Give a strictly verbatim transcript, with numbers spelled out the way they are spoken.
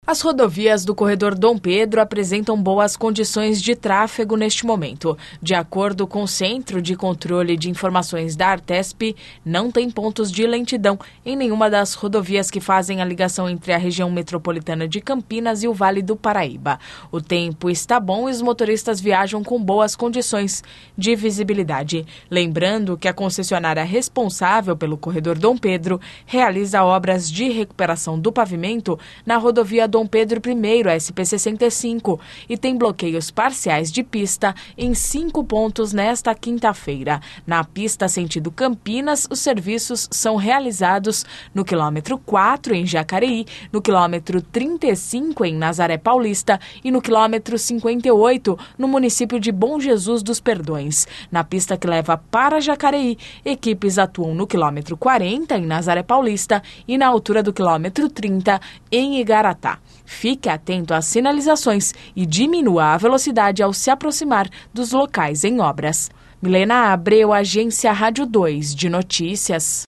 As rodovias do corredor Dom Pedro apresentam boas condições de tráfego neste momento. De acordo com o Centro de Controle de Informações da Artesp, não tem pontos de lentidão em nenhuma das rodovias que fazem a ligação entre a região metropolitana de Campinas e o Vale do Paraíba. O tempo está bom e os motoristas viajam com boas condições de visibilidade. Lembrando que a concessionária responsável pelo corredor Dom Pedro realiza obras de recuperação do pavimento na rodovia Dom Pedro I, S P sessenta e cinco, e tem bloqueios parciais de pista em cinco pontos nesta quinta-feira. Na pista sentido Campinas, os serviços são realizados no quilômetro quatro, em Jacareí, no quilômetro trinta e cinco, em Nazaré Paulista, e no quilômetro cinquenta e oito, no município de Bom Jesus dos Perdões. Na pista que leva para Jacareí, equipes atuam no quilômetro quarenta, em Nazaré Paulista, e na altura do quilômetro trinta, em Igaratá. Fique atento às sinalizações e diminua a velocidade ao se aproximar dos locais em obras. Milena Abreu, Agência Rádio dois de Notícias.